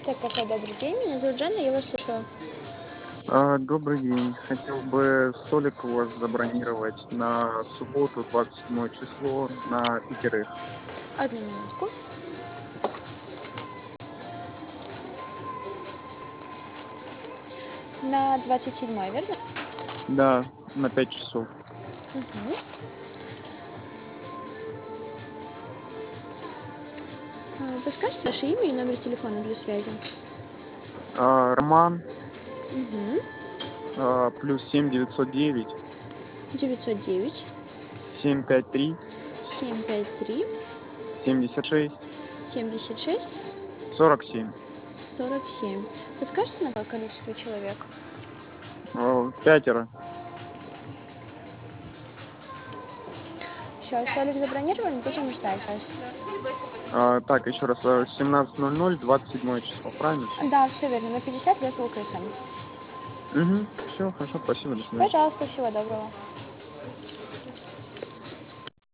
Так, кафе, добрый день. Меня зовут Жанна, я вас слушаю. Добрый день. Хотел бы столик у вас забронировать на субботу, 27 число, на пятерых. Одну минутку. На 27-й, верно? Да, на 5 часов. Мгм. Подскажите ваше имя и номер телефона для связи? Роман, Угу. +7 909 909 753 753 76 76 47. 47. Подскажите на какое количество человек? Пятеро. Все, столик забронирован, будем ждать вас. Так, еще раз, 17:00, 27 число, правильно все? Да, все верно, на 50 лет Лукасом. Угу, все, хорошо, спасибо, до свидания. Пожалуйста, всего доброго.